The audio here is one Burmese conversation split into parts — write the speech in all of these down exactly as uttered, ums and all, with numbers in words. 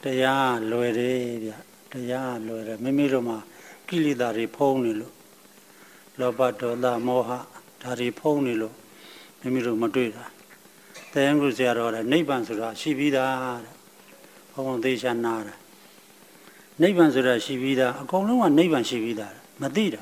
တရားလွယ်တယ်ဗျတရားလွယ်တယ်မိမိတို့မှာကိလေသာတွေဖုံးနေလို့လောဘဒေါသမောဟဒါတွေဖုံးနေလို့မိမိတို့မတွေ့တာတရားကုဆရာတော်လည်းနိဗ္ဗာန်ဆိုတာရှိပြီးသားတဲ့ဘုံဘုံသေချာနာတာနိဗ္ဗာန်ဆိုတာရှိပြီးသားအကုန်လုံးကနိဗ္ဗာန်ရှိပြီးသားမသိတာ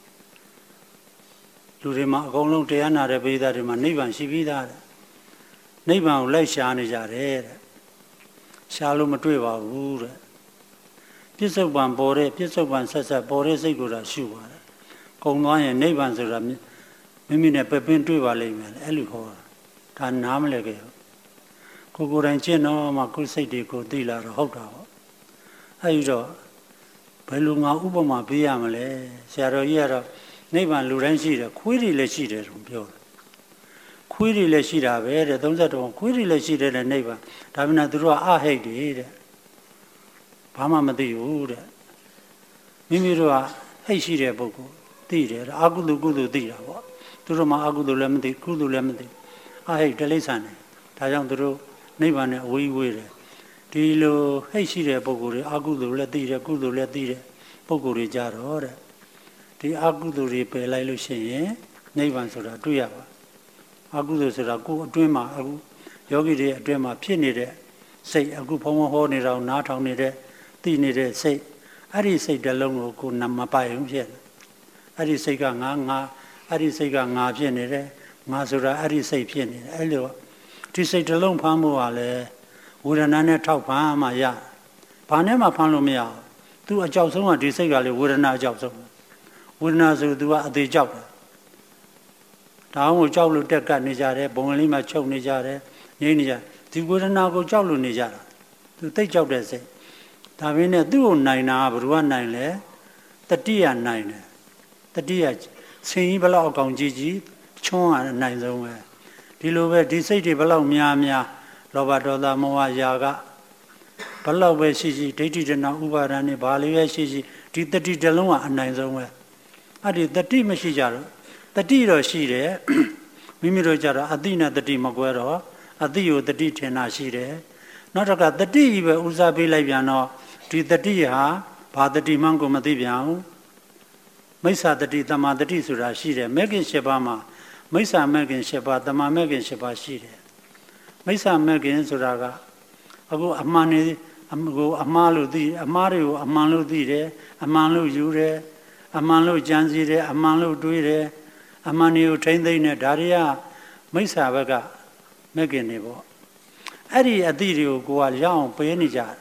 လူတွေမှာအကုန်လုံးတရားနာတဲ့ပိဋကတွေမှာနိဗ္ဗာန်ရှိပြီးသားတဲ့နိဗ္ဗာန်ကိုလိုက်ရှာနေကြတယ်တဲ့ရှာလို့မတွေ့ပါဘူးတဲ့ပြစ္ဆုတ်ပံပေါ်တဲ့ပြစ္ဆုတ်ပံဆက်ဆက်ပေါ်တဲ့စိတ်ကိုသာရှုပါတယ်ကုံသွားရင်နိဗ္ဗာန်ဆိုတာမိမိနဲ့ပဲပင်တွေ့ပါလိမ့်မယ်အဲ့လိုခေါ်တာဒါနားမလဲခဲ့ကိုကိုယ်တိုင်ကျင့်တော့မှကိုယ်စိတ်တွေကိုသိလာတော့ဟုတ်တာပေါ့အဲ့ဒီတော့ဘယ်လိုငါဥပမာပေးရမလဲဆရာတော်ကြီးကတော့နိဗ္ဗာန်လူတိုင်းရှိတယ်ခွေးတွေလည်းရှိတယ်လို့ပြောတယ်ခွေးတွေလည်းရှိတာပဲတဲ့သုံးဆယ်တော့ခွေးတွေလည်းရှိတယ်တဲ့နိဗ္ဗာန်ဒါပေမဲ့သူတို့ကအဟိတ်တွေတဲ့ဘာမှမသိဘူးတဲ့မိမိတို့ကဟိတ်ရှိတဲ့ပုဂ္ဂိုလ်သိတယ်အကုသိုလ်ကုသိုလ်သိတာပေါ့သူတို့မှအကုသိုလ်လည်းမသိကုသိုလ်လည်းမသိအဟိတ်တိရစ္ဆာန်တယ်ဒါကြောင့်သူတို့နိဗ္ဗာန်နဲ့အဝေးဝေးတယ်ဒီလိုဟိတ်ရှိတဲ့ပုဂ္ဂိုလ်တွေအကုသိုလ်လည်းသိတယ်ကုသိုလ်လည်းသိတယ်ပုဂ္ဂိုလ်တွေကြတော့တဲ့ဒီအကုသိုလ်တွေပယ်လိုက်လို့ရှိရင်နိဗ္ဗာန်ဆိုတာတွေ့ရပါအကုသိုလ်ဆိုတာကိုယ်အတွင်းမှာအခုယောဂီတွေအတွင်းမှာဖြစ်နေတဲ့စိတ်အခုဘုံဘုံဟောနေတော့နားထောင်နေတဲ့သိနေတဲ့စိတ်အဲ့ဒီစိတ်တစ်လုံးကိုကိုယ်နမပိုင်ဖြစ်တယ်အဲ့ဒီစိတ်ကငါငါအဲ့ဒီစိတ်ကငါဖြစ်နေတယ်ငါဆိုတာအဲ့ဒီစိတ်ဖြစ်နေတယ်အဲ့လိုဒီစိတ်တစ်လုံးဖမ်းဖို့ကလည်းဝေဒနာနဲ့ထောက်ဖမ်းမှရဘာနဲ့မှဖမ်းလို့မရဘူးသူအကြောက်ဆုံးကဒီစိတ်ကလေဝေဒနာအကြောက်ဆုံးဝေဒနာဆိုသူကအသေးကြောက်တယ်ဒါအောင်ကိုကြောက်လို့တက်ကပ်နေကြတယ်ဘုံကလေးမှချုပ်နေကြတယ်ငြိမ့်နေကြဒီဝေဒနာကိုကြောက်လို့နေကြတာသူသိကြောက်တဲ့စိတ်ဒါပေမဲ့သူ့ကိုနိုင်တာကဘယ်သူကနိုင်လဲတတိယနိုင်တယ်တတိယဆင်းကြီးဘလောက်အကောင်ကြီးကြီးချွန်းရအနိုင်ဆုံးပဲဒီလိုပဲဒီစိတ်တွေဘလောက်များများလောဘဒေါသမောဟရာဂဘလောက်ပဲရှိရှိဒိဋ္ဌိတဏဥပါဒဏ်နဲ့ဘာလေးပဲရှိရှိဒီတတိတစ်လုံးကအနိုင်ဆုံးပဲအဲ့ဒီတတိမရှိကြတော့တတိတော့ရှိတယ်မိမိတို့ကြတော့အတိနဲ့တတိမကွဲတော့အတိကိုတတိထင်တာရှိတယ်နောက်တစ်ခါတတိကြီးပဲဥစားပေးလိုက်ပြန်တော့ဒီတတိဟာဘာတတိမှန်းကိုမသိပြန်ဘူးမိစ္ဆာတတိတမာတတိဆိုတာရှိတယ်မဲခင်၈ပါးမှာမိစ္ဆာမဲခင်၈ပါးတမာမဲခင်၈ပါးရှိတယ်မိစ္ဆာမဲခင်ဆိုတာကအခုအမှန်နေကိုအမှားလို့သိအမှားတွေကိုအမှန်လို့သိတယ်အမှန်လို့ယူတယ်အမှန်လို့ကြံစည်တယ်အမှန်လို့တွေးတယ်အမှန်တွေကိုထိမ့်သိမ့်တယ်ဒါတွေကမိစ္ဆာဘက်ကမဲခင်နေပေါ့အဲ့ဒီအသည့်တွေကိုကိုကရအောင်ပေးနေကြတာ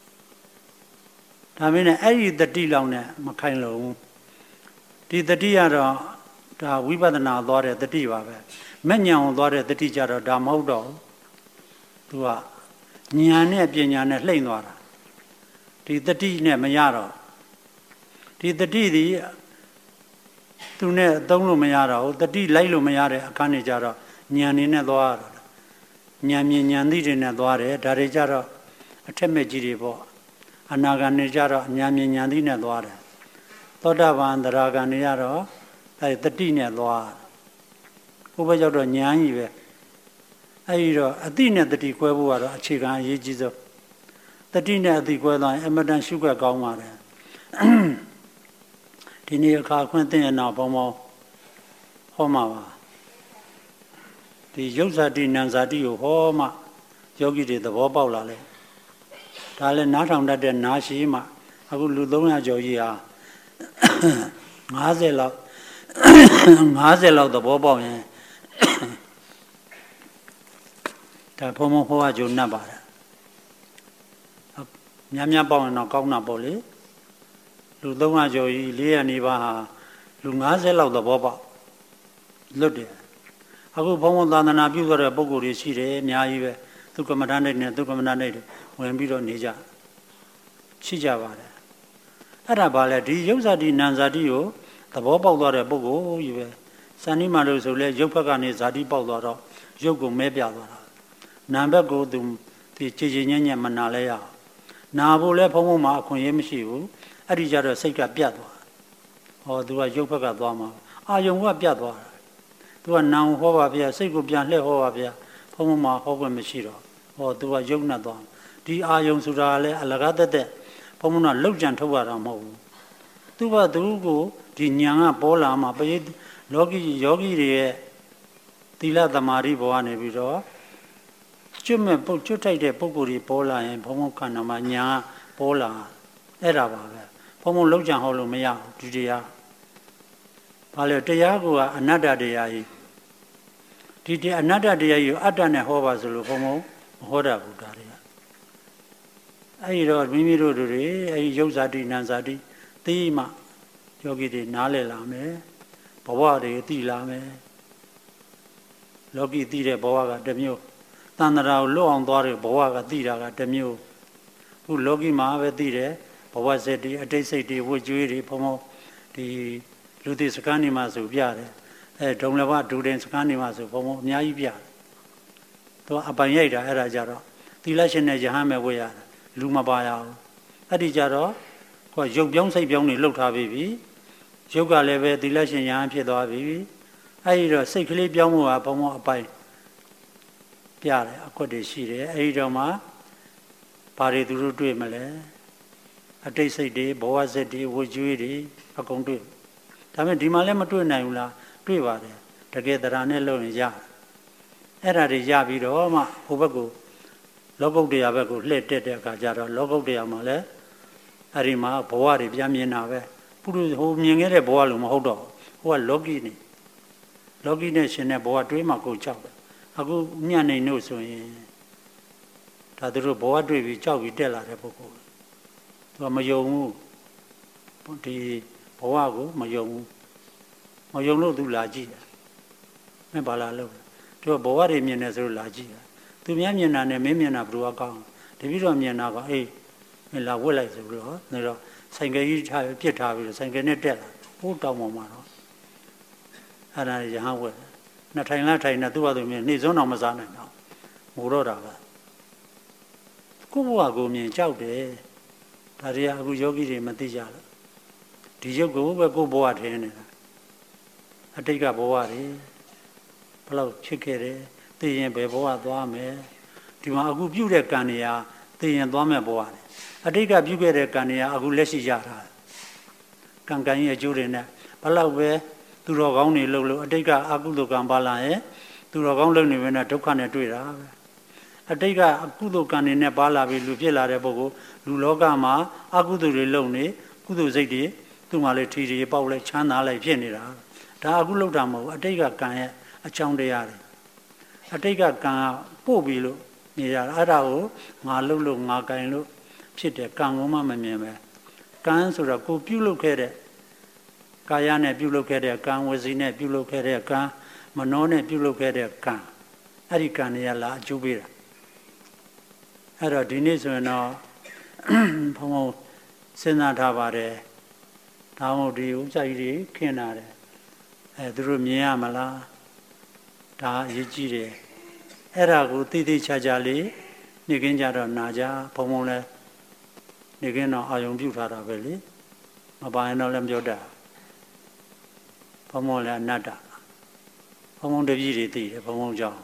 ဒါမင်းနဲ့အဲ့ဒီတတိလောက်နဲ့မခိုင်လို့ဒီတတိကတော့ဒါဝိပဿနာသွားတဲ့တတိပါပဲမဲ့ညာအောင်သွားတဲ့တတိကြတော့ဒါမဟုတ်တော့သူကညာနဲ့ပညာနဲ့လှိမ့်သွားတာဒီတတိနဲ့မရတော့ဒီတတိဒီသူနဲ့သုံးလို့မရတော့ဘူးတတိလိုက်လို့မရတဲ့အခါနေကြတော့ညာနေနဲ့သွားတော့ညာမြင်ညာသိတွေနဲ့သွားတယ်ဒါတွေကြတော့အထက်မဲ့ကြီးတွေပေါ့အနာဂါနေကြတော့ညာမြင်ညာသိနဲ့သွားတယ်သောတာပန်သရဂံနေရတော့အဲတတိနဲ့သွားဘုဘရောက်တော့ညာကြီးပဲအဲဒီတော့အတိနဲ့တတိကွဲဖို့ကတော့အခြေခံအရေးကြီးဆုံးတတိနဲ့အတိကွဲသွားရင်အမတန်ရှုခွက်ကောင်းပါတယ်ဒီနေ့အခါခွင့်သိရနောက်ဘောင်းဘောင်းဟောမှာပါဒီယုတ်ဇာတိနံဇာတိကိုဟောမှယောဂီတွေသဘောပေါက်လာလဲဒါလည်းနားထောင်တတ်တဲ့နားရှိမှအခုလူသုံးရာကျော်ကြီးဟာ၅၀လောက်၅၀လောက်သဘောပေါက်ရင်ဒါဘုံဘုံဟောကြုံ납ပါတယ်များများပေါက်ရင်တော့ကောင်းတာပေါ့လေလူသုံးရာကျော်ကြီး၄ရာနေပါဟာလူ၅၀လောက်သဘောပေါက်လွတ်တယ်အခုဘုံဘုံသာသနာပြုခဲ့တဲ့ပုဂ္ဂိုလ်တွေရှိတယ်အများကြီးပဲသူကမ္မဋ္ဌာန်းတွေနဲ့သူကမ္မဋ္ဌာန်းတွေဝင်ပြီးတော့နေကြရှိကြပါတယ်အဲ့ဒါဘာလဲဒီယုတ်ဇာတိနံဇာတိကိုသဘောပေါက်သွားတဲ့ပုဂ္ဂိုလ်ကြီးပဲစန္နိမာလို့ဆိုလဲရုပ်ဘက်ကနေဇာတိပေါက်သွားတော့ရုပ်ကိုမဲပြသွားတာနာမ်ဘက်ကိုသူဒီခြေခြေညံ့ညံ့မနာလဲရအောင်နာဖို့လဲဖုံးဖုံးမှာအခွင့်အရေးမရှိဘူးအဲ့ဒီကြတော့စိတ်ကပြတ်သွားဟောသူကရုပ်ဘက်ကသွားမှာအာယုံကပြတ်သွားတာသူကနာမ်ဟောပါဗျာစိတ်ကိုပြန်လှည့်ဟောပါဗျာဖုံးဖုံးမှာဟောခွင့်မရှိတော့ဟောသူကယုတ်နဲ့သွားဒဒီအာယုံဆိုတာလည်းအလကားတက်တက်ဘုံဘုံကလောက်ကြံထုတ်ရတာမဟုတ်ဘူးသူကသူကိုဒီညာကပေါ်လာမှပရိလောကီယောဂီတွေရဲ့သီလသမာဓိဘဝနေပြီးတော့ကျွတ်မဲ့ပုတ်ကျွတ်ထိုက်တဲ့ပုဂ္ဂိုလ်တွေပေါ်လာရင်ဘုံဘုံခန္ဓာမှာညာပေါ်လာအဲ့ဒါပါပဲဘုံဘုံလောက်ကြံဟောလို့မရဘူးဒီတရားဘာလဲတရားကအနတ္တတရားကြီးဒီတအနတ္တတရားကြီးကိုအတ္တနဲ့ဟောပါဆိုလို့ဘုံဘုံမဟောတာဘူးဒါတွေကအဲ့ဒီတော့မိမိတို့တွေအဲ့ဒီယုတ်ဇာတိနံဇာတိသိမှယောဂီတွေနားလည်လာမယ်ဘဝတွေသိလာမယ်လောကီသိတဲ့ဘဝကတစ်မျိုးတဏ္ဍရာကိုလွတ်အောင်သွားတဲ့ဘဝကသိတာကတစ်မျိုးခုလောကီမှာပဲသိတယ်ဘဝစိတ်တွေအတိတ်စိတ်တွေဝှကြွေးတွေဘုံဘုံဒီလူသိစကန်းနေမှာဆိုပြတယ်အဲဒုံလဘဒူတင်စကန်းနေမှာဆိုဘုံဘုံအများကြီးပြတယ်သူကအပိုင်ရိုက်တာအဲ့ဒါကြတော့သီလရှင်နဲ့ယဟန်မဲ့ဝေးရတာလူမပါရဘူးအဲ့ဒီကြတော့ကိုယ်ရုပ်ပြောင်းစိတ်ပြောင်းနေလှုပ်ထားပြီးပြီရုပ်ကလည်းပဲသီလရှင်ယဟန်ဖြစ်သွားပြီအဲ့ဒီတော့စိတ်ကလေးပြောင်းမှုကဘုံဘုံအပိုင်ပြတယ်အကွက်တွေရှိတယ်အဲ့ဒီတော့မှဘာတွေသူတို့တွေ့မလဲအတိတ်စိတ်တွေဘဝစိတ်တွေဝှကြွေးတွေအကုန်တွေ့ဒါပေမဲ့ဒီမှာလည်းမတွေ့နိုင်ဘူးလားတွေ့ပါတယ်တကယ်တရားနဲ့လုပ်ရင်ရအဲ့ဒါတွေရပြီးတော့မှဟိုဘက်ကိုလောကုတ္တရာဘက်ကိုလှည့်တက်တဲ့အခါကျတော့လောကုတ္တရာမှာလည်းအဲ့ဒီမှာဘဝတွေပြန်မြင်တာပဲပုရိဟိုမြင်ခဲ့တဲ့ဘဝလို့မဟုတ်တော့ဟိုကလောကီနေလောကီနဲ့ရှင်တဲ့ဘဝတွေးမှကိုကြောက်တယ်အခုညံ့နေလို့ဆိုရင်ဒါသူတို့ဘဝတွေ့ပြီးကြောက်ပြီးတက်လာတဲ့ပုဂ္ဂိုလ်သူကမယုံဘူးဒီဘဝကိုမယုံဘူးမယုံလို့သူလာကြည့်တယ်မင်းဘာလာလို့သူကဘဝတွေမြင်နေဆိုလို့လာကြည့်တယ်သူများမြင်တာနဲ့မင်းမြင်တာဘယ်လိုကောင်းတပည့်တော်မြင်တာကအေးမင်းလာဝက်လိုက်ဆိုပြီးတော့နေတော့ဆိုင်ကယ်ကြီးထားပြစ်ထားပြီးတော့ဆိုင်ကယ်နဲ့တက်လာဟိုးတောင်းပေါ်မှာတော့အဲ့ဒါရဟန်းဝက်နှစ်ထိုင်လားထိုင်နေသူ့ဘာသူမြင်နေစုံတော့မစားနိုင်တော့ငိုတော့တာပဲကိုယ့်ဘဝကိုမြင်ကြောက်တယ်ဒါတွေကအခုယောဂီတွေမသိကြလို့ဒီရုပ်ကိုပဲကိုယ့်ဘဝထင်နေတာအတိတ်ကဘဝတွေဘယ်လောက်ဖြစ်ခဲ့တယ်သိရင်ဘယ်ဘဝသွားမယ်ဒီမှာအခုပြုတဲ့ကံတွေကသိရင်သွားမယ်ဘဝတွေအတိတ်ကပြုခဲ့တဲ့ကံတွေကအခုလက်ရှိရတာကံကံရဲ့အကျိုးတွေနဲ့ဘယ်လောက်ပဲသူတော်ကောင်းတွေလှုပ်လို့အတိတ်ကအကုသိုလ်ကံပါလာရင်သူတော်ကောင်းလှုပ်နေမယ်နဲ့ဒုက္ခနဲ့တွေ့တာပဲအတိတ်ကအကုသိုလ်ကံတွေနဲ့ပါလာပြီးလူဖြစ်လာတဲ့ပုဂ္ဂိုလ်လူလောကမှာအကုသိုလ်တွေလှုပ်နေကုသိုလ်စိတ်တွေသူ့မှာလေထီထီပေါက်လဲချမ်းသာလိုက်ဖြစ်နေတာဒါအခုလှုပ်တာမဟုတ်ဘူးအတိတ်ကကံရဲ့အကြောင်းတရားတွေအတိတ်ကကံပို့ပြီးလို့နေရတာအဲ့ဒါကိုငါလှုပ်လို့ငါကင်လို့ဖြစ်တယ်ကံကမှမမြင်ပဲကံဆိုတော့ကိုပြုလုပ်ခဲ့တဲ့ကာယနဲ့ပြုလုပ်ခဲ့တဲ့ကံဝစီနဲ့ပြုလုပ်ခဲ့တဲ့ကံမနောနဲ့ပြုလုပ်ခဲ့တဲ့ကံအဲ့ဒီကံတွေကလာအကျိုးပေးတာအဲ့တော့ဒီနေ့ဆိုရင်တော့ဘုံဘုံစဉ်းစားထားပါတယ်ဒါမှမဟုတ်ဒီဥစ္စာကြီးတွေခင်းလာတယ်အဲသူတို့မြင်ရမလားဒါအရေးကြီးတယ်အဲ့ဒါကိုသိသိချာချာလေးနေကင်းကြတော့နာကြဘုံဘုံလဲနေကင်းတော့အာယုံပြုထားတာပဲလေမပါရင်တော့လည်းမပြောတတ်ဘုံဘုံလည်းအနတ္တဘုံဘုံတပည့်တွေသိတယ်ဘုံဘုံကြောင့်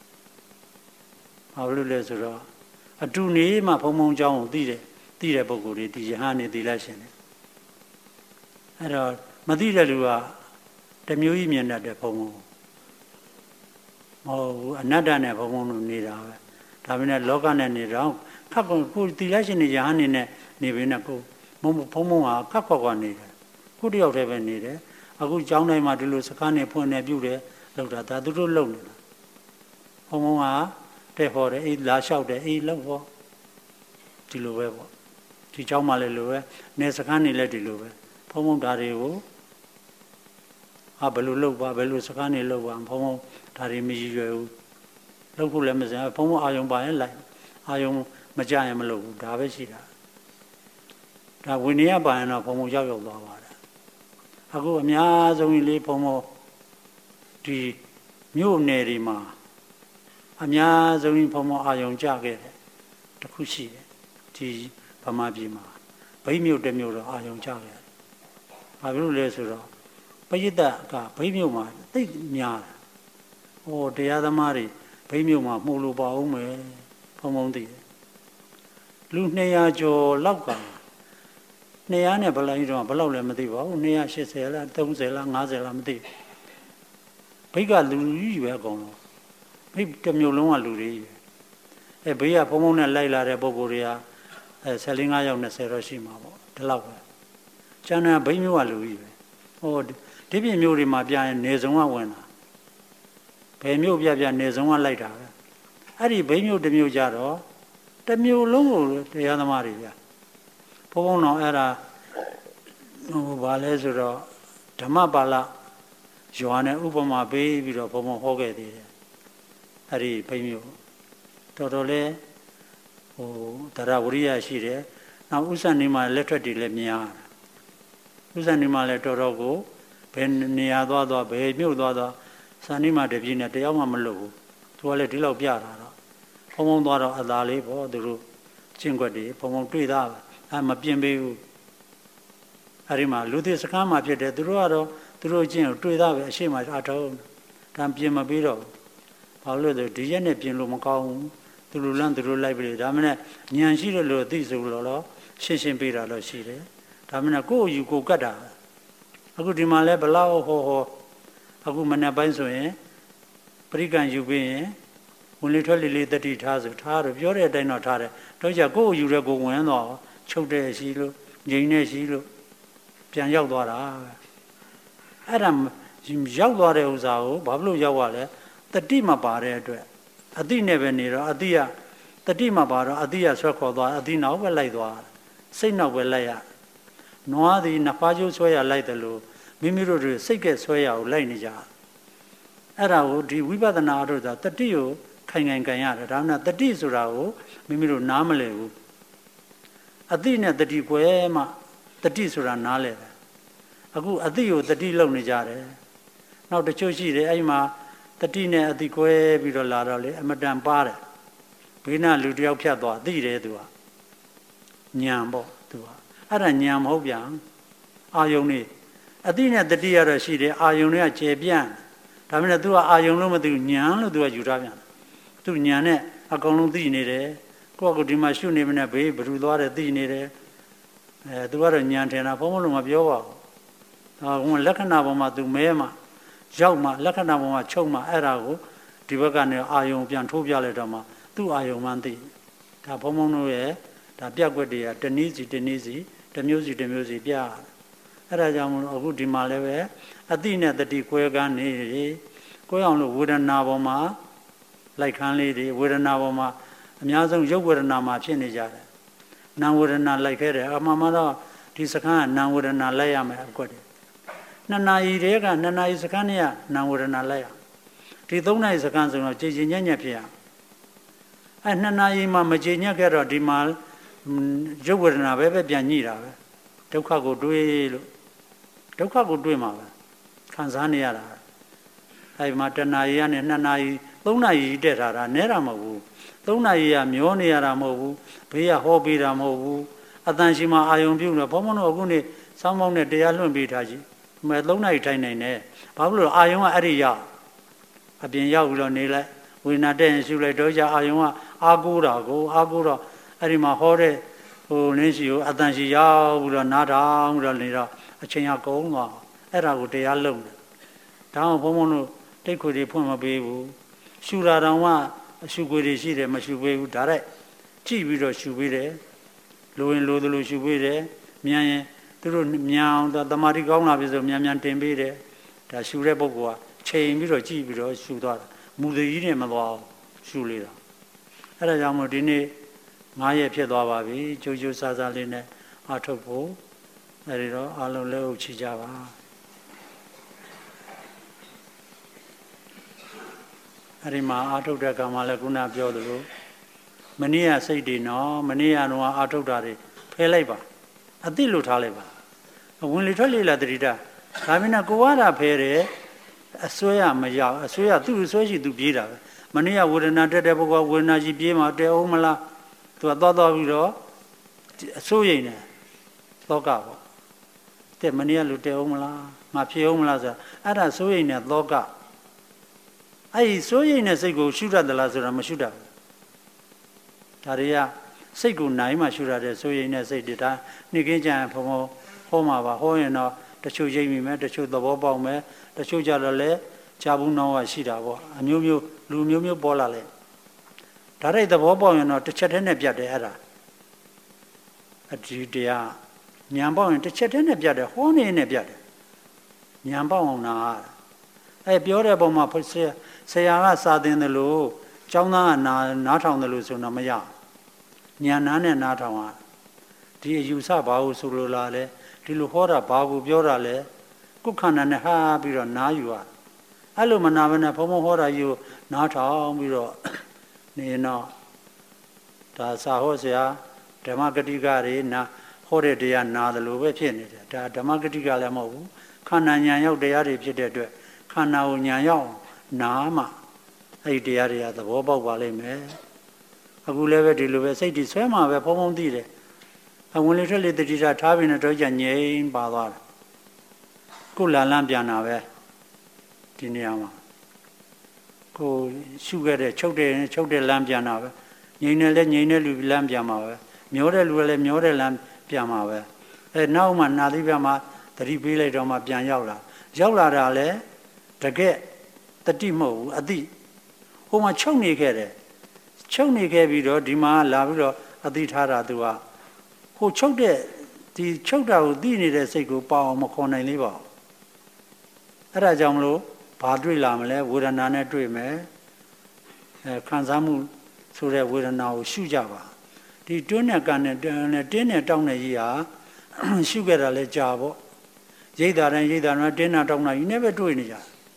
ဘာလို့လဲဆိုတော့အတူနေမှဘုံဘုံကြောင့်ကိုသိတယ်သိတဲ့ပုဂ္ဂိုလ်တွေဒီယဟန်နေသိလိုက်ရှင်တယ်အဲ့တော့မသိတဲ့လူကတမျိုးကြီးမြင်တတ်တယ်ဘုံဘုံမဟုတ်ဘူးအနတ္တနဲ့ဘုံဘုံလို့နေတာပဲဒါပေမဲ့လောကနဲ့နေတော့ခက်ကုန်ကိုသိလိုက်ရှင်နေယဟန်နေနဲ့နေပြီနဲ့ကိုဘုံဘုံဘုံကခက်ခွက်ခွက်နေတယ်ကိုတယောက်တည်းပဲနေတယ်အခုကျောင်းတိုင်းမှာဒီလိုစကားနဲ့ဖွင့်နေပြုတယ်လောက်တာဒါသူတို့လုံနေတာဘုံဘုံကတဲ့ဟောတယ်အေးလာလျှောက်တယ်အေးလောက်ဟောဒီလိုပဲပေါ့ဒီကျောင်းမှာလည်းလိုပဲနေစကားနေလည်းဒီလိုပဲဘုံဘုံဓာတွေကိုဟာဘယ်လိုလုပ်ပါဘယ်လိုစကားနေလုပ်ပါဘုံဘုံဓာတွေမရည်ရွယ်ဘူးလုပ်ဖို့လည်းမစင်ဘုံဘုံအာယုံပါရင်လိုက်အာယုံမကြရင်မလုပ်ဘူးဒါပဲရှိတာဒါဝိနည်းပါရင်တော့ဘုံဘုံရောက်ရောက်သွားပါတယ်အခုအများဆုံးလေးဘုံဘုံဒီမြို့နယ်တွေမှာအများဆုံးဘုံဘုံအာယုံကြခဲ့တယ်တခုရှိတယ်ဒီဗမာပြည်မှာဗိမြို့တစ်မြို့တော့အာယုံကြခဲ့တယ်ဘာဖြစ်လို့လဲဆိုတော့ပရိသတ်ကဗိမြို့မှာသိများတယ်ဟောတရားသမားတွေဗိမြို့မှာမှုလို့ပါအောင်မယ်ဘုံဘုံသိတယ်လူနှစ်ရာကျော်လောက်ကနှစ်ရာနဲ့ဘယ်လောက်တော့ဘယ်လောက်လဲမသိပါဘူးနှစ်ရာရှစ်ဆယ်လားသုံးဆယ်လားငါးဆယ်လားမသိဘိတ်ကလူကြီးပဲအကုန်လုံးဘိတ်တစ်မျိုးလုံးကလူတွေကြီးအဲဘေးကဖုံဖုံနဲ့လိုက်လာတဲ့ပုံကိုယ်တွေကအဲဆယ်လေးငါးယောက်နှစ်ဆယ်တော့ရှိမှာပေါ့ဒီလောက်ပဲကျန်တဲ့ဘိတ်မျိုးကလူကြီးပဲဟိုဒီပြင်မျိုးတွေမှာပြရင်နေစုံကဝင်တာဘယ်မျိုးပြပြနေစုံကလိုက်တာပဲအဲ့ဒီဘိတ်မျိုးတစ်မျိုးကြတော့တစ်မျိုးလုံးကိုတရားသမားတွေဗျဘုံဘုံတော့အဲ့ဒါဟိုဘာလဲဆိုတော့ဓမ္မပါဠရွာနဲ့ဥပမာပေးပြီးတော့ဘုံဘုံဟောခဲ့သေးတယ်အဲ့ဒီဘိတ်မျိုးတော်တော်လေးဟိုတရားဝရိယရှိတယ်နောက်ဥစ္စာနေမှာလက်ထွက်တွေလည်းများဥစ္စာနေမှာလည်းတော်တော်ကိုဘယ်နေရာသွားသွားဘယ်မြို့သွားသွားစာနေမှာတပြည့်နဲ့တယောက်မှမလွတ်ဘူးသူကလည်းဒီလောက်ပြတာတော့ဘုံဘုံသွားတော့အသာလေးပေါ့သူတို့ကျင့်ွက်တွေဘုံဘုံတွေ့တာအဲမပြင်းပေးဘူးအဲဒီမှာလူသစ်စကားမှဖြစ်တယ်သူတို့ကတော့သူတို့ကျင့်ကိုတွေ့တာပဲအရှိမအထုံးဒါပြင်မပေးတော့ဘာလို့လဲဒီရက်နဲ့ပြင်လို့မကောင်းဘူးသူလူလန်းသူတို့လိုက်ပြီဒါမှနဲ့ညံရှိတယ်လို့သိဆိုလို့တော့ရှင်းရှင်းပေးတာတော့ရှိတယ်ဒါမှနဲ့ကိုယ့်အယူကိုယ်ကတ်တာအခုဒီမှာလဲဘလောက်ဟောဟောအခုမနေ့ပိုင်းဆိုရင်ပရိကံယူပြီးရင်ဝင်လေထွက်လေလေးတတိထားဆိုထားတော့ပြောတဲ့အတိုင်းတော့ထားတယ်တော့ကြကိုယ့်အယူတဲ့ကိုဝင်တော့ချုပ်တဲ့ရှိလို့ငြိမ်နေရှိလို့ပြန်ရောက်သွားတာပဲအဲ့ဒါရောက်သွားတဲ့ဥစ္စာကိုဘာဖြစ်လို့ရောက်ရလဲတတိမပါတဲ့အတွက်အတိနဲ့ပဲနေတော့အတိကတတိမပါတော့အတိကဆွဲခေါ်သွားအတိနောက်ပဲလိုက်သွားစိတ်နောက်ပဲလိုက်ရနွားသည်နှစ်ပါးကျိုးဆွဲရလိုက်တယ်လို့မိမိတို့တွေစိတ်ကဲဆွဲရကိုလိုက်နေကြအဲ့ဒါကိုဒီဝိပဿနာအထုတ်တာတတိကိုခိုင်ခိုင်ကန်ရတယ်ဒါမှမဟုတ်တတိဆိုတာကိုမိမိတို့နားမလည်ဘူးအတိနဲ့တတိကွဲမှတတိဆိုတာနားလည်တယ်အခုအတိကိုတတိလုံနေကြတယ်နောက်တချို့ရှိတယ်အဲ့မှာတတိနဲ့အတိကွဲပြီးတော့လာတော့လေအမတန်ပါတယ်ဘေးနာလူတယောက်ဖြတ်သွားသိတယ်သူကညံပေါ့သူကအဲ့ဒါညံမဟုတ်ပြန်အာယုံနေအတိနဲ့တတိရတော့ရှိတယ်အာယုံတွေကကျေပြန့်ဒါမှမဟုတ်သူကအာယုံလို့မသိဘူးညံလို့သူကယူထားပြန်သူညံနဲ့အကုန်လုံးသိနေတယ်ကိုယ့်ကဒီမှာရှုနေမနဲ့ဘေးဘယ်သူသွားတယ်သိနေတယ်အဲသူကတော့ညံထင်တာဘုံဘုံလုံးမပြောပါဘူးဟာဟိုလက္ခဏာပေါ်မှာသူမဲမှာရောက်မှလက္ခဏာပေါ်မှာချုပ်မှအဲ့ဒါကိုဒီဘက်ကနေအာယုံပြန်ထိုးပြလိုက်တော့မှသူ့အာယုံမှန်းသိဒါဘုံဘုံတို့ရဲ့ဒါပြက်ွက်တွေကတနည်းစီတနည်းစီတစ်မျိုးစီတစ်မျိုးစီပြအဲ့ဒါကြောင့်မလို့အခုဒီမှာလည်းပဲအတိနဲ့တတိကွဲကန်းနေကွဲအောင်လို့ဝေဒနာပေါ်မှာလိုက်ခန်းလေးတွေဝေဒနာပေါ်မှာအများဆုံးရုပ်ဝေဒနာမှာဖြစ်နေကြတယ်နာမ်ဝေဒနာလိုက်ခဲ့တယ်အမှန်မှတော့ဒီစခန်းကနာမ်ဝေဒနာလိုက်ရမယ်အကွက်တယ်နှစ်နာရီတည်းကနှစ်နာရီစခန်းနဲ့ကနာမ်ဝေဒနာလိုက်ရဒီသုံးနာရီစခန်းဆိုတော့ကြည်ကျင်ညံ့ညက်ဖြစ်ရအဲနှစ်နာရီမှမကြည်ညက်ခဲ့တော့ဒီမှာရုပ်ဝေဒနာပဲပဲပြန်ညှိတာပဲဒုက္ခကိုတွေးလို့ဒုက္ခကိုတွေးမှာပဲခံစားနေရတာအဲဒီမှာတဏှာကြီးကနေနှစ်နာရီသုံးနာရီတက်ထားတာနဲတာမဟုတ်ဘူးသုံးနာရီကမျောနေရတာမဟုတ်ဘူးဘေးကဟောပေးတာမဟုတ်ဘူးအတန်ရှိမှအာယုံပြုလို့ဘုံဘုံတို့အခုနေစောင်းမောင်းနဲ့တရားလွှင့်ပေးထားကြည့်မဲသုံးနာရီထိုင်နိုင်တယ်ဘာဖြစ်လို့အာယုံကအဲ့ဒီရောက်အပြင်ရောက်ပြီးတော့နေလိုက်ဝိညာဉ်တဲ့ရင်ရှုလိုက်တော့ကြအာယုံကအာကိုးတာကိုအာကိုးတော့အဲ့ဒီမှာဟောတဲ့ဟိုလင်းစီကိုအတန်ရှိရောက်ပြီးတော့နားထောင်ပြီးတော့နေတော့အချိန်ကကုန်သွားအဲ့ဒါကိုတရားလုံတယ်ဒါအောင်ဘုံဘုံတို့တိတ်ခွေတွေဖွင့်မပေးဘူးရှူတာတောင်မှအရှူခွေတွေရှိတယ်မရှူပေးဘူးဒါရက်ကြည့်ပြီးတော့ရှူပေးတယ်လိုရင်လိုသလိုရှူပေးတယ်မြန်ရင်သူတို့မြန်အောင်တမာတိကောင်းလာပြီဆိုမြန်မြန်တင်ပေးတယ်ဒါရှူတဲ့ပုဂ္ဂိုလ်ကချိန်ပြီးတော့ကြည့်ပြီးတော့ရှူသွားတာမူတည်ကြီးနဲ့မသွားအောင်ရှူလေးတာအဲ့ဒါကြောင့်မို့ဒီနေ့ငါးရက်ဖြစ်သွားပါပြီကြိုးကြိုးစားစားလေးနဲ့အထုတ်ဖို့အဲဒီတော့အလုံးလက်ဥချကြပါအဲ့ဒီမှာအာထုတ်တဲ့ကံမှာလည်းခုနပြောသလိုမနေ့ကစိတ်တွေနော်မနေ့ကတော့အာထုတ်တာတွေဖဲလိုက်ပါအသိလို့ထားလိုက်ပါဝင်လေထွက်လေလာတတိတာဒါမင်းကကိုဝါတာဖဲတယ်အစွဲရမရောက်အစွဲရသူ့အစွဲရှိသူပြေးတာပဲမနေ့ကဝေဒနာတက်တဲ့ပုဂ္ဂိုလ်ဝေဒနာကြီးပြေးမှာတဲအောင်မလားသူကသွားသွားပြီးတော့အစိုးရိမ်တယ်သောကပေါ့တဲ့မနေ့ကလူတဲအောင်မလားငါဖြေအောင်မလားဆိုအဲ့ဒါစိုးရိမ်တဲ့သောကအဲ့ဒီစိုးရိမ်တဲ့စိတ်ကိုရှုတတ်သလားဆိုတာမရှုတတ်ဘူးဒါတွေကစိတ်ကိုနိုင်မှရှုရတဲ့ဆိုရင်နဲ့စိတ်တွေဒါနေ့ကင်းကြံဘုံဘုံဟောမှာပါဟောရင်တော့တချို့ရိပ်မိမယ်တချို့သဘောပေါက်မယ်တချို့ကြတော့လည်းဂျာဘူးနောင်းကရှိတာပေါ့အမျိုးမျိုးလူမျိုးမျိုးပေါ်လာလဲဒါရိုက်သဘောပေါက်ရင်တော့တစ်ချက်တည်းနဲ့ပြတ်တယ်အဲ့ဒါအဒီတရားဉာဏ်ပေါက်ရင်တစ်ချက်တည်းနဲ့ပြတ်တယ်ဟောနေနဲ့ပြတ်တယ်ဉာဏ်ပေါက်အောင်နာအဲပြောတဲ့ပုံမှာဆရာကစာသင်တယ်လို့ကျောင်းသားကနာနားထောင်တယ်လို့ဆိုတော့မရဉာဏ်နာနဲ့နားထောင်ရဒီအယူဆဘာလို့ဆိုလိုလာလဲဒီလိုဟောတာဘာကိုပြောတာလဲကုခန္ဓာနဲ့ဟာပြီးတော့နားယူရအဲ့လိုမနာဘဲနဲ့ဘုံဘုံဟောတာယူနားထောင်ပြီးတော့နေတော့ဒါစာဟောဆရာဓမ္မဂတိကတွေနာဟောတဲ့တရားနာတယ်လို့ပဲဖြစ်နေတယ်ဒါဓမ္မဂတိကလည်းမဟုတ်ဘူးခန္ဓာဉာဏ်ရောက်တရားတွေဖြစ်တဲ့အတွက်ခန္ဓာကိုဉာဏ်ရောက်နာမှအဲ့ဒီတရားတွေကသဘောပေါက်ပါလိမ့်မယ်အခုလည်းပဲဒီလိုပဲစိတ်တွေဆွဲမှာပဲဘုံဘုံသိတယ်အဝင်လေထွက်လေတတိယထားပြီးတော့ကြငြိမ်ပါသွားတယ်ကိုလာလန်းပြန်တာပဲဒီနေရာမှာကိုရှုခဲ့တဲ့ချုပ်တဲ့ချုပ်တဲ့လမ်းပြန်တာပဲငြိမ်နေလဲငြိမ်တဲ့လူလမ်းပြန်မှာပဲမျောတဲ့လူကလည်းမျောတဲ့လမ်းပြန်မှာပဲအဲနောက်မှနာသီးပြမှာသတိပေးလိုက်တော့မှပြန်ရောက်လာရောက်လာတာလဲတကယ်တတိမဟုတ်ဘူးအတိဟိုမှာချုပ်နေခဲ့တယ်ချုပ်နေခဲ့ပြီးတော့ဒီမှာလာပြီးတော့အတိထားတာသူကဟိုချုပ်တဲ့ဒီချုပ်တာကိုသိနေတဲ့စိတ်ကိုပေါအောင်မခေါ်နိုင်သေးပါဘူးအဲ့ဒါကြောင့်မလို့ဘာတွေ့လာမလဲဝေဒနာနဲ့တွေ့မယ်အဲခံစားမှုဆိုတဲ့ဝေဒနာကိုရှုကြပါဒီတွင်းနဲ့ကန်နဲ့တင်းနဲ့တောင်းတဲ့ကြီးဟာရှုခဲ့တာလဲကြာပေါ့ရိတ်တာတိုင်းရိတ်တာတိုင်းတင်းနဲ့တောင်းတာကြီးနဲ့ပဲတွေ့နေကြ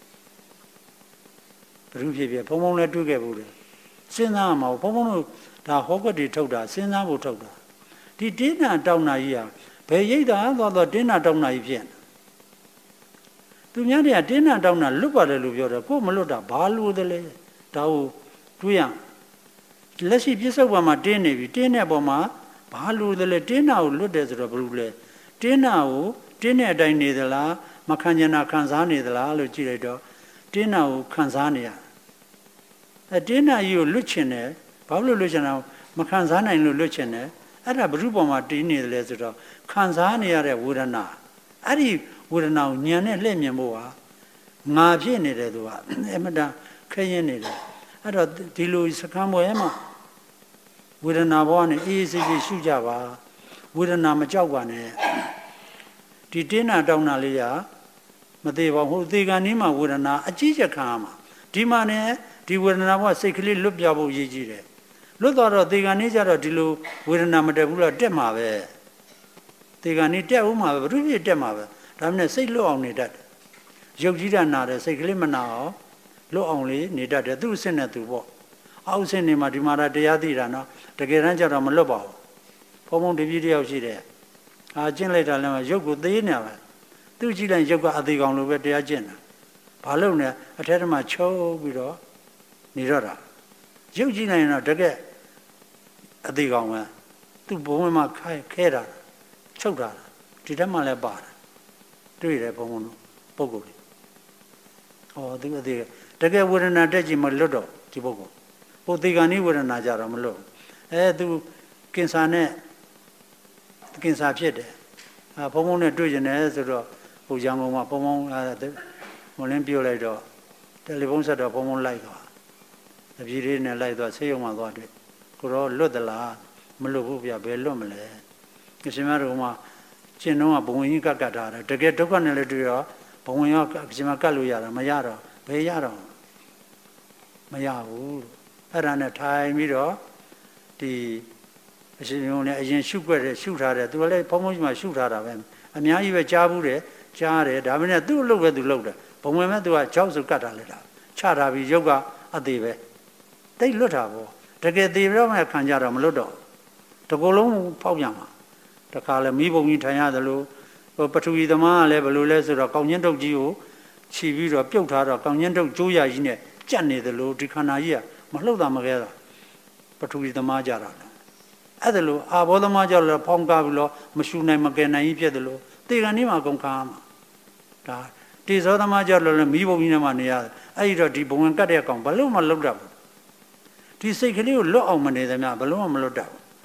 ဘယ်သူဖြစ်ဖြစ်ဘုံဘုံလည်းတွေ့ခဲ့ဘူးလေစဉ်းစားမှာဘုံဘုံတို့ဒါဟောကတိထုတ်တာစဉ်းစားဖို့ထုတ်တာဒီတင်းနဲ့တောင်းတာကြီးဟာဘယ်ရိတ်တာသွားတော့တင်းနဲ့တောင်းတာကြီးဖြစ်သူများတွေကတင်းနဲ့တောင်းတာလွတ်ပါတယ်လို့ပြောတယ်ကိုမလွတ်တာဘာလို့သလဲဒါကိုတွေးရလက်ရှိပြစ္ဆုတ်ပံမှာတင်းနေပြီတင်းတဲ့ပုံမှာဘာလို့သလဲတင်းနာကိုလွတ်တယ်ဆိုတော့ဘယ်လိုလဲတင်းနာကိုတင်းတဲ့အတိုင်းနေသလားမခံကျင်တာခံစားနေသလားလို့ကြည့်လိုက်တော့တင်းနာကိုခံစားနေရအဲတင်းနာကြီးကိုလွတ်ချင်တယ်ဘာလို့လွတ်ချင်တာမခံစားနိုင်လို့လွတ်ချင်တယ်အဲ့ဒါဘုရုပေါ်မှာတင်းနေတယ်လဲဆိုတော့ခံစားနေရတဲ့ဝေဒနာအဲ့ဒီဝေဒနာကိုဉာဏ်နဲ့လှည့်မြင်ဖို့ဟာငါဖြစ်နေတယ်သူကအမတန်ခရင်နေတယ်အဲ့တော့ဒီလိုစကံပွဲမှာဝေဒနာဘောနဲ့အေးအေးဆေးဆေးရှုကြပါဝေဒနာမကြောက်ပါနဲ့ဒီတင်းနာတောင်းတာလေးကမသေးပါဘူးသေကံนี้မှာဝေဒနာအကြီးကျယ်ခံရမှာဒီမှာနဲ့ဒီဝေဒနာဘောစိတ်ကလေးလွတ်ပြဖို့ရည်ကြီးတယ်လွတ်တော့တော့သေကံนี้ကြတော့ဒီလိုဝေဒနာမတက်ဘူးတော့တက်မှာပဲသေကံนี้တက်ဦးမှာပဲဘုရုပြတက်မှာပဲဒါမှမဟုတ်စိတ်လွတ်အောင်နေတတ်တယ်ရုပ်ကြီးတာနာတယ်စိတ်ကလေးမနာအောင်လွတ်အောင်လေးနေတတ်တယ်သူ့အဆင့်နဲ့သူပေါ့အောက်ဆင့်နေမှာဒီမှာတရားသိတာနော်တကယ်တမ်းကျတော့မလွတ်ပါဘူးဘုံဘုံတပြည့်တယောက်ရှိတယ်အာကျင့်လိုက်တာလည်းရုပ်ကိုသေးနေပါသူကြည့်လိုက်ရုပ်ကအသေးကောင်လိုပဲတရားကျင့်တာဘာလို့လဲအထက်ထဲမှာချုပ်ပြီးတော့နေတော့တာရုပ်ကြည့်လိုက်ရင်တော့တကယ်အသေးကောင်ပဲသူ့ဘုံဘုံမှာခဲခဲတာချုပ်တာဒီထက်မှလည်းပါတယ်တွေ့တယ်ဘုံဘုံပုဂ္ဂိုလ်တွေဟောသူအသေးတကယ်ဝေဒနာတက်ကြည့်မလွတ်တော့ဒီပုဂ္ဂိုလ်ဟိုသေကံဤဝေဒနာကြတော့မလွတ်အဲသူကင်ဆာနဲ့ကင်ဆာဖြစ်တယ်အာဘုံဘုံနဲ့တွေ့ကျင်တယ်ဆိုတော့ဟိုရန်ကုန်မှာဘုံဘုံဟိုလင်းပြောလိုက်တော့တယ်လီဖုန်းဆက်တော့ဘုံဘုံလိုက်သွားတပြေးလေးနဲ့လိုက်သွားဆေးရုံမှာသွားတွေ့ကိုတော့လွတ်သလားမလွတ်ဘူးဗျဘယ်လွတ်မလဲကရှင်မတို့မှာကျင့်တော့ဘုံဝင်ကြီးကတ်ကတ်ထားတယ်တကယ်ဒုက္ခနဲ့လည်းတွေ့ရောဘုံဝင်ရောကရှင်မကတ်လို့ရတာမရတော့ဘယ်ရတော့မရဘူးအဲ့ဒါနဲ့ထိုင်ပြီးတော့ဒီအရှင်ရုံနဲ့အရင်ရှုွက်တယ်ရှုထားတယ်သူကလည်းဘုံဘုံကြီးမှာရှုထားတာပဲအများကြီးပဲကြားဘူးတယ်ကြားတယ်ဒါပေမဲ့သူ့အလုပ်ပဲသူလုပ်တယ်ဘုံဝင်မဲ့သူကကြောက်စုကတ်တာလေတာချထားပြီးရုပ်ကအသေးပဲတိတ်လွတ်တာပေါ့တကယ်သေးတော့မှခံကြတော့မလွတ်တော့တကူလုံးဖောက်ပြန်မှာတခါလဲမိဘုံကြီးထိုင်ရတယ်လို့ပထဝီသမားကလည်းဘယ်လိုလဲဆိုတော့ကောင်းကျင်းတုတ်ကြီးကိုခြီးပြီးတော့ပြုတ်ထားတော့ကောင်းကျင်းတုတ်ကျိုးရကြီးနဲ့ကြက်နေတယ်လို့ဒီခန္ဓာကြီးကမလှုပ်တာမခဲတာပထဝီသမားကြတာအဲ့ဒါလို့အာဘောသမားကြလို့ဖောင်းကားပြီးတော့မရှူနိုင်မကယ်နိုင်ကြီးဖြစ်တယ်လို့တေကန်นี้မှာကုန်ခါမှာဒါတေဇောသမားကြလို့လည်းမိဘုံကြီးနဲ့မှနေရတယ်အဲ့ဒီတော့ဒီဘုံဝင်ကတ်တဲ့ကောင်ဘလို့မလှုပ်တတ်ဘူးဒီစိတ်ကလေးကိုလွတ်အောင်မနေသမျှဘလို့မှမလွတ်တတ်ဘူး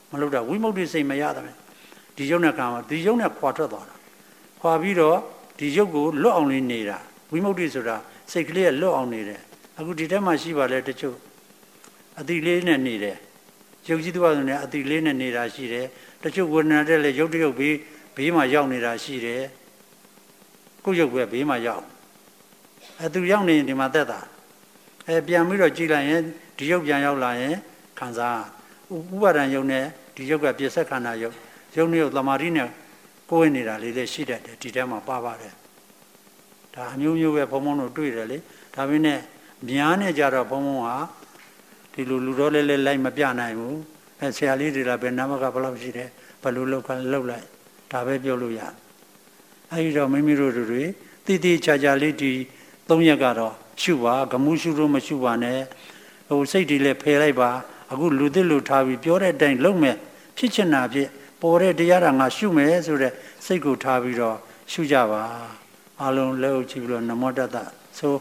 မလုပ်တာဝိမု ക്തി စိတ်မရတယ်ဒီရုပ်နဲ့ခံမှာဒီရုပ်နဲ့ခွာထွက်သွားတာခွာပြီးတော့ဒီရုပ်ကိုလွတ်အောင်လေးနေတာဝိမု ക്തി ဆိုတာစိတ်ကလေးကလွတ်အောင်နေတယ်အခုဒီထဲမှာရှိပါလေတချို့အတိလေးနဲ့နေတယ်ရုပ်ကြီးသူကဆိုနေအတိလေးနဲ့နေတာရှိတယ်တချို့ဝေဒနာတဲ့လေရုပ်တရုပ်ဘေးဘေးမှာရောက်နေတာရှိတယ်ကိုယ်ရုပ်ပဲဘေးမှာရောက်အဲသူရောက်နေရင်ဒီမှာသက်တာအဲပြန်ပြီးတော့ကြည်လိုက်ရင်ဒီရုပ်ပြန်ရောက်လာရင်ခံစားဥပါဒံရုပ်နဲ့ဒီရုပ်ကပြစ္ဆက်ခန္ဓာရုပ်ရုပ်နဲ့ရုပ်သမာဓိနဲ့ကိုယ်နေတာလေးလည်းရှိတတ်တယ်ဒီထဲမှာပါပါတယ်ဒါအမျိုးမျိုးပဲဘုံဘုံတို့တွေ့တယ်လေဒါပေမဲ့များနဲ့ကြတော့ဘုံဘုံဟာဒီလိုလူတော်လေးလေးလိုက်မပြနိုင်ဘူးအဲဆရာလေးတွေကဘယ်နာမကဘယ်လောက်ရှိတယ်ဘယ်လိုလောက်ခလောက်လိုက်ဒါပဲပြောလို့ရအဲဒီတော့မိမိတို့တွေတည်တည်ချာချာလေးဒီသုံးရက်ကတော့ရှုပါဂမှုရှုလို့မရှုပါနဲ့ဟိုစိတ်တွေလည်းဖယ်လိုက်ပါအခုလူသစ်လူထားပြီးပြောတဲ့အတိုင်းလုပ်မယ်ဖြစ်ချင်တာဖြစ်ပေါ်တဲ့တရားဓာငါရှုမယ်ဆိုတဲ့စိတ်ကိုထားပြီးတော့ရှုကြပါအလုံးလက်ဥချပြီးတော့နမောတတ္တဆို